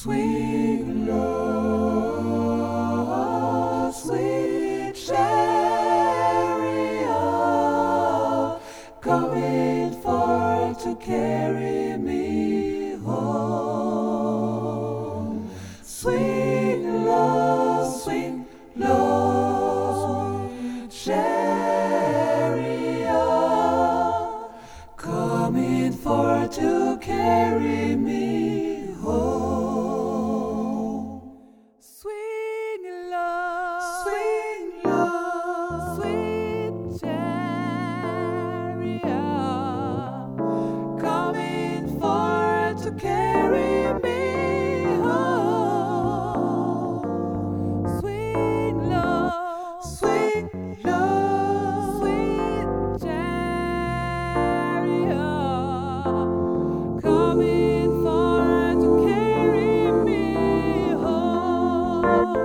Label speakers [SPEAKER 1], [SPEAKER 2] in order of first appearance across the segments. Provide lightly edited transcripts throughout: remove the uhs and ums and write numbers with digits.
[SPEAKER 1] Sweet Lord, sweet chariot, coming for to carry me home. Sweet Lord, sweet chariot, coming for to carry me home.
[SPEAKER 2] Swing low,
[SPEAKER 1] Swing low,
[SPEAKER 2] sweet chariot,
[SPEAKER 1] coming for to carry me home.
[SPEAKER 2] swing low,
[SPEAKER 1] Swing low,
[SPEAKER 2] sweet chariot, coming for to carry me home.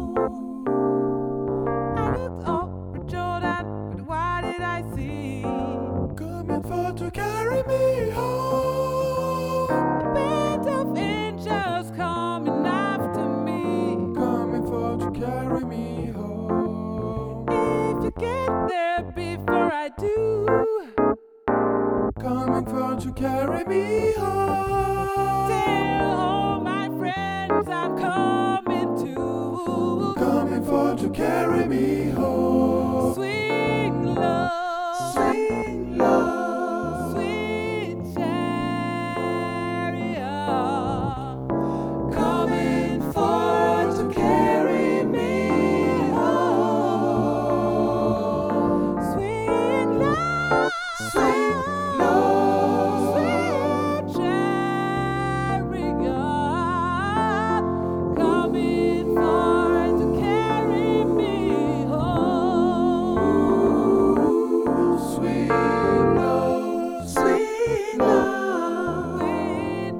[SPEAKER 2] I looked over Jordan, but what did I see?
[SPEAKER 1] coming for to carry me home.
[SPEAKER 2] A band of angels coming after me.
[SPEAKER 1] Coming for to carry me home.
[SPEAKER 2] If you get there before I do,
[SPEAKER 1] Coming for to carry me home.
[SPEAKER 2] tell all my friends I'm coming too.
[SPEAKER 1] Coming for to carry me home.
[SPEAKER 2] Swing low,
[SPEAKER 1] Swing low,
[SPEAKER 2] sweet chariot,
[SPEAKER 1] coming for to carry me home.
[SPEAKER 2] swing low,
[SPEAKER 1] Swing low,
[SPEAKER 2] sweet chariot, coming for to carry me home.
[SPEAKER 1] swing low, swing low,
[SPEAKER 2] Sweet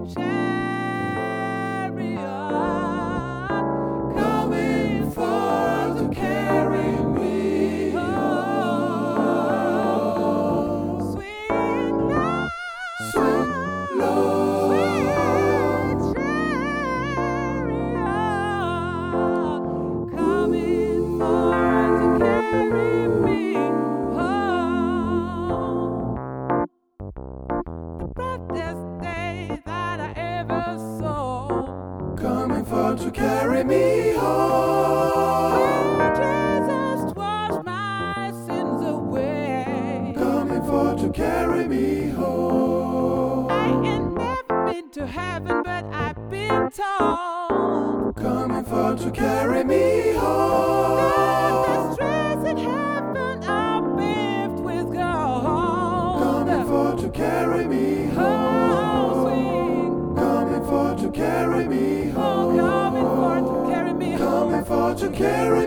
[SPEAKER 2] chariot,
[SPEAKER 1] coming for to carry me home.
[SPEAKER 2] swing low,
[SPEAKER 1] Swing low,
[SPEAKER 2] sweet chariot, coming for to carry me home. The brightest day that I ever saw.
[SPEAKER 1] coming for to carry me home.
[SPEAKER 2] Jesus washed my sins away.
[SPEAKER 1] Coming for to carry me home.
[SPEAKER 2] I ain't never been to heaven, but I've been told
[SPEAKER 1] Coming for to carry me
[SPEAKER 2] that
[SPEAKER 1] home.
[SPEAKER 2] the streets in heaven are paved with gold.
[SPEAKER 1] Coming for to carry me
[SPEAKER 2] Oh,
[SPEAKER 1] home.
[SPEAKER 2] swing,
[SPEAKER 1] Coming for to carry me
[SPEAKER 2] oh,
[SPEAKER 1] home.
[SPEAKER 2] coming for to carry me home.
[SPEAKER 1] Coming for to carry